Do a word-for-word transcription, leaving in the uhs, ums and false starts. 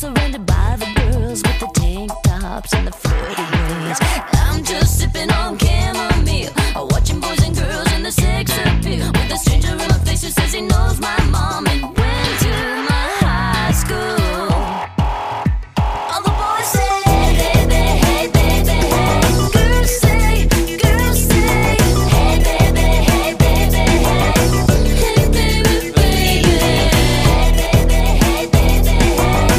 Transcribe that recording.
surrounded by the girls with the tank tops and the flirty